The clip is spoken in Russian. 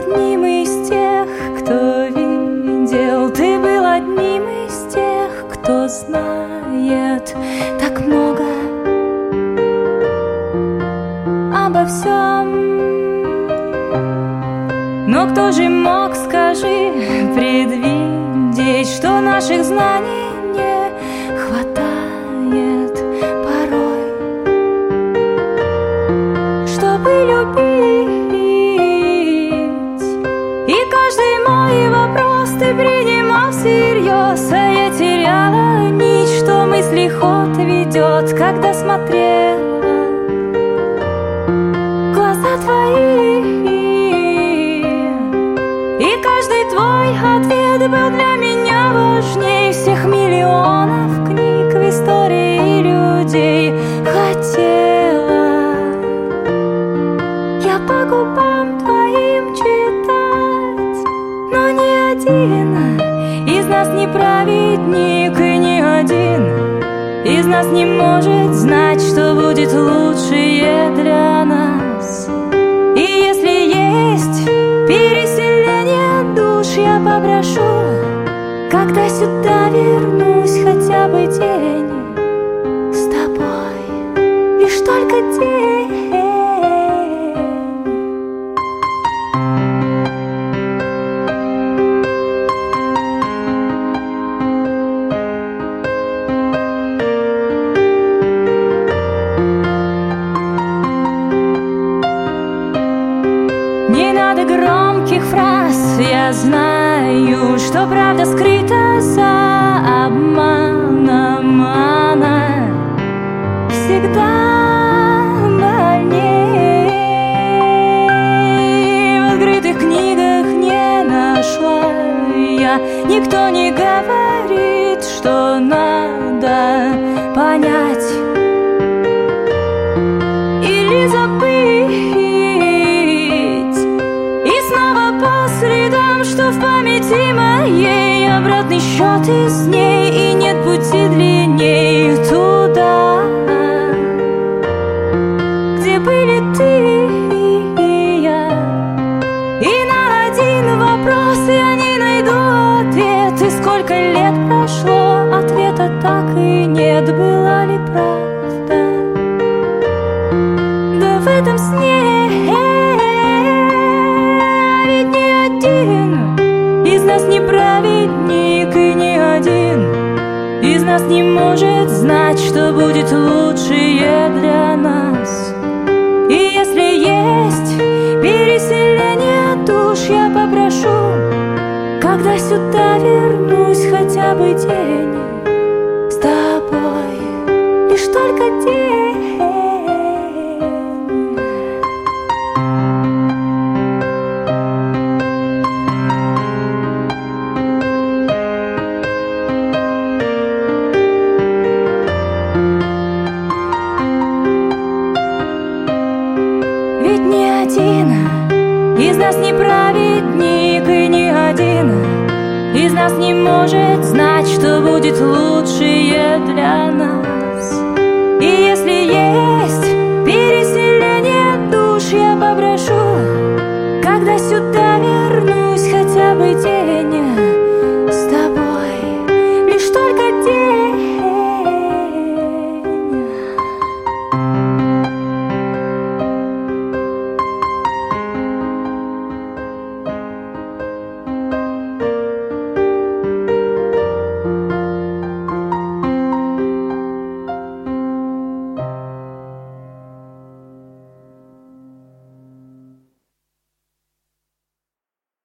одним из тех, кто видел, ты был одним из тех, кто знает так много обо всем. Но кто же мог, скажи, предвидеть, что наших знаний не хватает порой, чтобы любить. И каждый мой вопрос ты принимал всерьез, а я теряла нить, что мысли ход ведет, когда смотрела в глаза твои. И каждый твой ответ был для меня важней всех миллионов книг в истории людей. Хотела я по губам твоим читать, но ни один из нас не праведник, и ни один из нас не может знать, что будет лучшее для нас. И если есть переселение душ, я попрошу, когда сюда вернусь, хотя бы день с тобой, лишь только день. Не надо громких фраз, я знаю, что правда скрыта за обманом. Она всегда больнее. В открытых книгах не нашла я, никто не говорит, что надо понять или забыть. Что в памяти моей обратный счет из ней, и нет пути длинней туда, где были ты и я. И на один вопрос я не найду ответ, и сколько лет прошло, ответа так и нет. Была ли правда? Да в этом сне из нас не праведник, и ни один из нас не может знать, что будет лучшее для нас. И если есть переселение душ, я попрошу, когда сюда вернусь, хотя бы день с тобой, лишь только день. Из нас не праведник, и ни один из нас не может знать, что будет лучшее для нас. И если